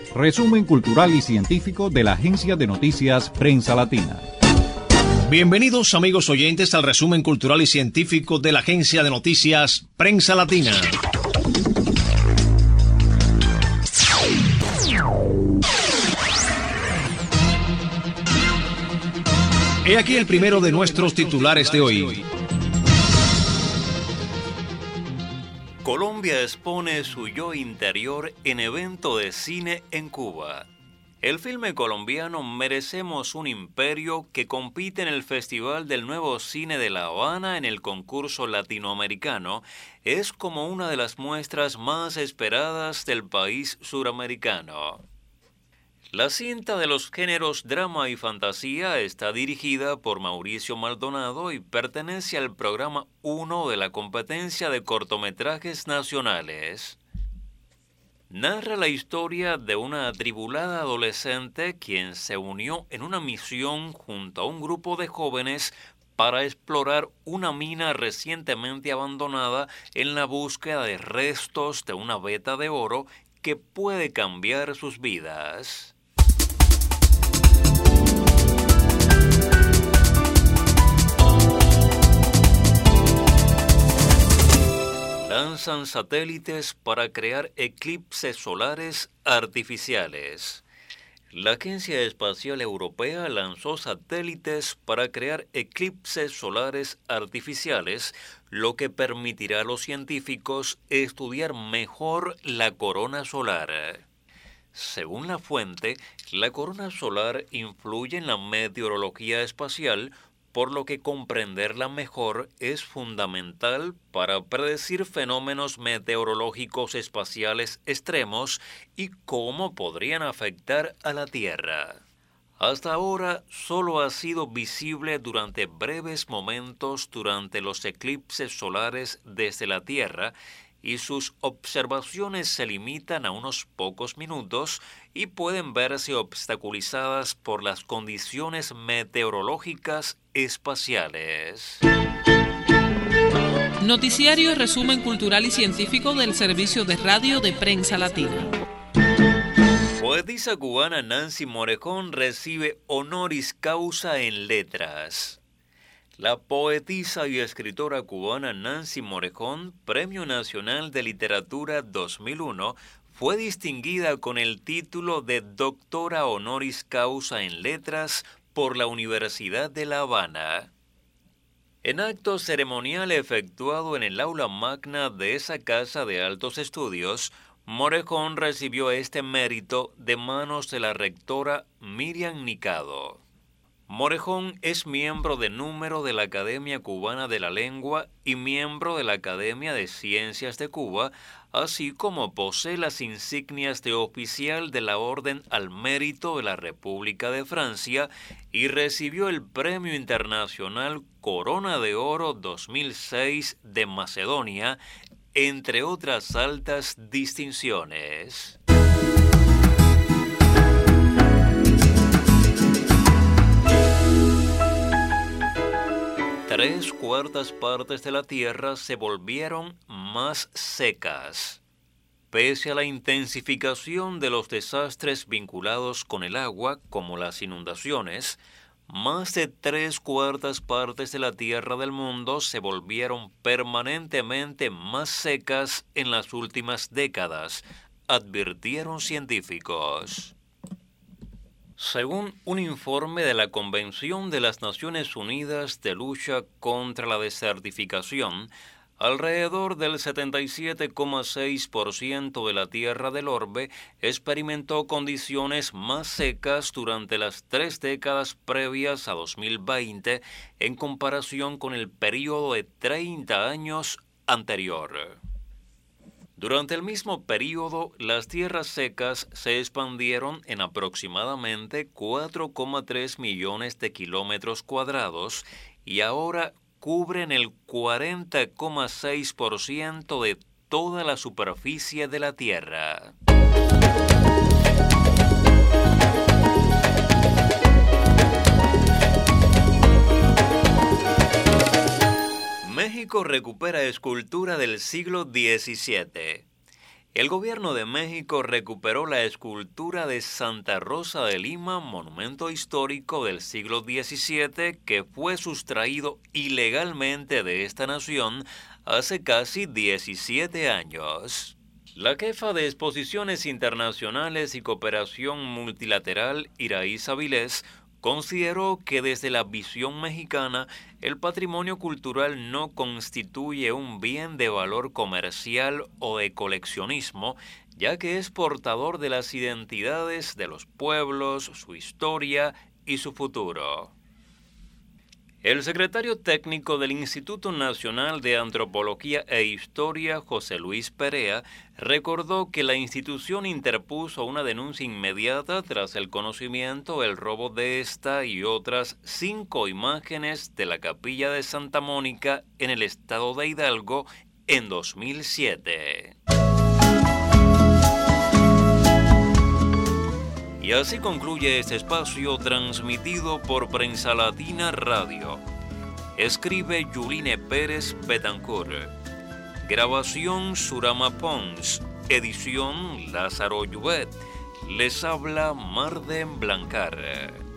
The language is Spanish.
Resumen cultural y científico de la agencia de noticias Prensa Latina. Bienvenidos amigos oyentes al resumen cultural y científico de la agencia de noticias Prensa Latina. He aquí el primero de nuestros titulares de hoy. Colombia expone su yo interior en evento de cine en Cuba. El filme colombiano Merecemos un Imperio, que compite en el Festival del Nuevo Cine de La Habana en el concurso latinoamericano, es como una de las muestras más esperadas del país suramericano. La cinta de los géneros drama y fantasía está dirigida por Mauricio Maldonado y pertenece al programa 1 de la competencia de cortometrajes nacionales. Narra la historia de una atribulada adolescente quien se unió en una misión junto a un grupo de jóvenes para explorar una mina recientemente abandonada en la búsqueda de restos de una veta de oro que puede cambiar sus vidas. Lanzan satélites para crear eclipses solares artificiales. La Agencia Espacial Europea lanzó satélites para crear eclipses solares artificiales, lo que permitirá a los científicos estudiar mejor la corona solar. Según la fuente, la corona solar influye en la meteorología espacial, por lo que comprenderla mejor es fundamental para predecir fenómenos meteorológicos espaciales extremos y cómo podrían afectar a la Tierra. Hasta ahora solo ha sido visible durante breves momentos durante los eclipses solares desde la Tierra, y sus observaciones se limitan a unos pocos minutos y pueden verse obstaculizadas por las condiciones meteorológicas espaciales. Noticiario Resumen Cultural y Científico del Servicio de Radio de Prensa Latina. Poetisa cubana Nancy Morejón recibe honoris causa en letras. La poetisa y escritora cubana Nancy Morejón, Premio Nacional de Literatura 2001, fue distinguida con el título de Doctora Honoris Causa en Letras por la Universidad de La Habana. En acto ceremonial efectuado en el aula magna de esa casa de altos estudios, Morejón recibió este mérito de manos de la rectora Miriam Nicado. Morejón es miembro de número de la Academia Cubana de la Lengua y miembro de la Academia de Ciencias de Cuba, así como posee las insignias de oficial de la Orden al Mérito de la República de Francia y recibió el Premio Internacional Corona de Oro 2006 de Macedonia, entre otras altas distinciones. 3/4 partes de la Tierra se volvieron más secas. Pese a la intensificación de los desastres vinculados con el agua, como las inundaciones, más de 3/4 partes de la Tierra del mundo se volvieron permanentemente más secas en las últimas décadas, advirtieron científicos. Según un informe de la Convención de las Naciones Unidas de Lucha contra la Desertificación, alrededor del 77,6% de la tierra del orbe experimentó condiciones más secas durante las 3 décadas previas a 2020 en comparación con el período de 30 años anterior. Durante el mismo período, las tierras secas se expandieron en aproximadamente 4,3 millones de kilómetros cuadrados y ahora cubren el 40,6% de toda la superficie de la Tierra. México recupera escultura del siglo XVII. El gobierno de México recuperó la escultura de Santa Rosa de Lima, monumento histórico del siglo XVII que fue sustraído ilegalmente de esta nación hace casi 17 años. La jefa de Exposiciones Internacionales y Cooperación Multilateral, Iraíz Avilés, consideró que desde la visión mexicana, el patrimonio cultural no constituye un bien de valor comercial o de coleccionismo, ya que es portador de las identidades de los pueblos, su historia y su futuro. El secretario técnico del Instituto Nacional de Antropología e Historia, José Luis Perea, recordó que la institución interpuso una denuncia inmediata tras el conocimiento del robo de esta y otras 5 imágenes de la Capilla de Santa Mónica en el estado de Hidalgo en 2007. Y así concluye este espacio transmitido por Prensa Latina Radio. Escribe Yuline Pérez Betancourt. Grabación Surama Pons. Edición Lázaro Lluvet. Les habla Marden Blancar.